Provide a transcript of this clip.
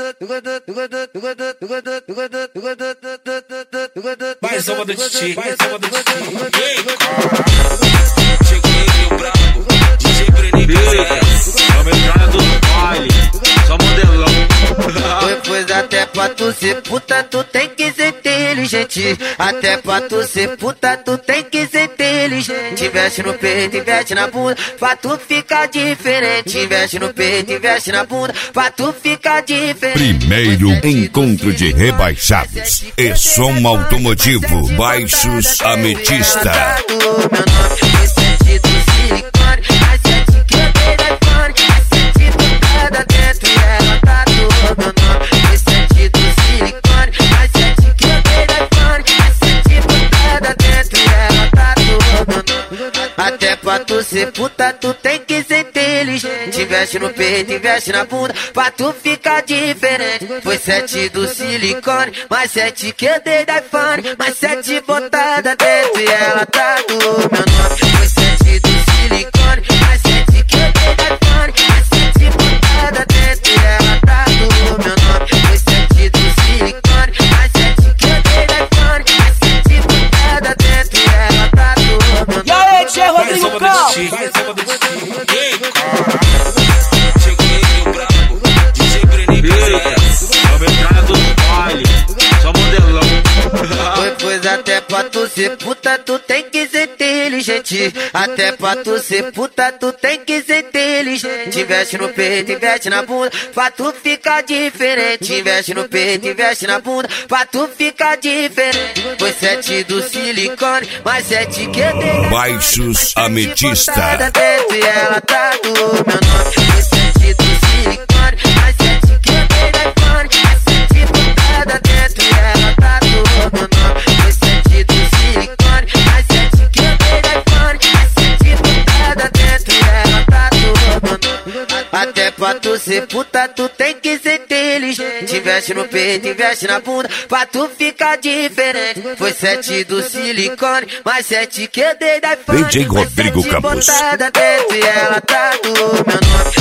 Mais uma do Titi, mais uma do Titi. Cheguei, meu brabo, DJ Breninho PZS. Vamos entrar no baile, só modelão. Pois até pra tu ser puta, tu tem que ser inteligente. Até pra tu ser puta, tu tem que ser inteligente. Investe no peito, investe na bunda, pra tu ficar diferente. Investe no peito, investe na bunda, pra tu ficar diferente. Primeiro encontro de rebaixados e som automotivo Baixos Ametista. Até pra tu ser puta, tu tem que ser inteligente. Investe no peito, investe na bunda, pra tu ficar diferente. Foi 7 do silicone, mais 7 que eu dei da iPhone, mais 7 botada dentro e ela tá do meu nome. Foi 7 do silicone, mais 7 que eu dei da iPhone, mais 7 botada dentro e ela tá do meu nome. Foi 7 do silicone, mais 7 que eu dei da iPhone, mais 7 botada dentro e ela tá do meu nome. E aí, Tchê Rodrigo Cal? Cheguei, meu brabo, DJ Breninho PZS. Vamos entrar no baile, só modelão. Pois até pra tu ser puta, tu tem que ser inteligente. Até pra tu ser puta, tu tem que ser inteligente. Investe no peito, investe na bunda, pra tu ficar diferente. Investe no peito, investe na bunda, pra tu ficar diferente. Foi 7 do silicone, mais 7 que eu dei. Baixos Ametista. E ela tá do meu nome. Foi 7 do silicone, mais 7 que eu dei da iPhone, mais 7 botada dentro e ela tá do meu nome. Foi 7 do silicone, mais 7 que eu dei da iPhone, mais 7 botada dentro e ela tá do meu nome. Até pra tu ser puta, tu tem que ser inteligente. Investe no peito, investe na bunda, pra tu ficar diferente. Foi 7 do silicone, mais 7 que eu dei da iPhone, DJ Rodrigo Campos. botada dentro e ela tá do meu nome.